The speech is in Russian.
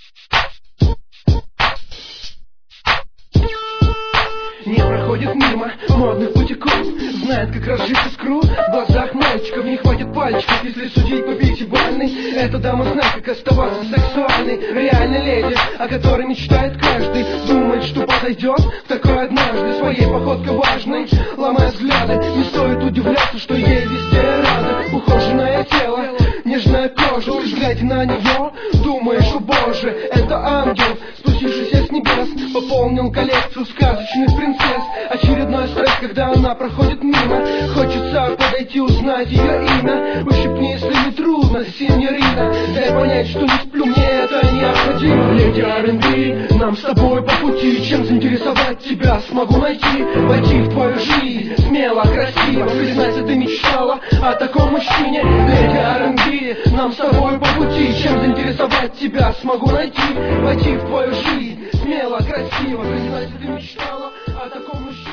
Не проходит мимо модных бутиков, знает, как разжить искру в глазах мальчиков. Не хватит пальчиков, если судить по пятибалльной. Эта дама знает, как оставаться сексуальной. Реальной леди, о которой мечтает каждый. Думает, что подойдет в такой однажды, своей походкой важной, ломая взгляды. Не стоит удивляться, что ей везде рады. Ухоженное тело, нежная кожа. Лишь глядя на нее, думаешь, о боже, это ангел, спустившийся с небес, пополнил коллекцию сказочных принцесс. Очередной стресс, когда она проходит мимо. Хочется подойти, узнать ее имя. Ущипни, если не трудно, синьорина. Дай понять, что не сплю, мне это необходимо. Леди R&B, нам с тобой по пути. Чем заинтересовать тебя смогу найти? Войти в твою жизнь смело, красиво. Признайся, ты мечтала о таком мужчине. Леди R&B, нам с тобой по пути. Чем заинтересовать тебя смогу найти? Войти в твою жизнь смело, красиво. Признайся, ты мечтала о таком мужчине.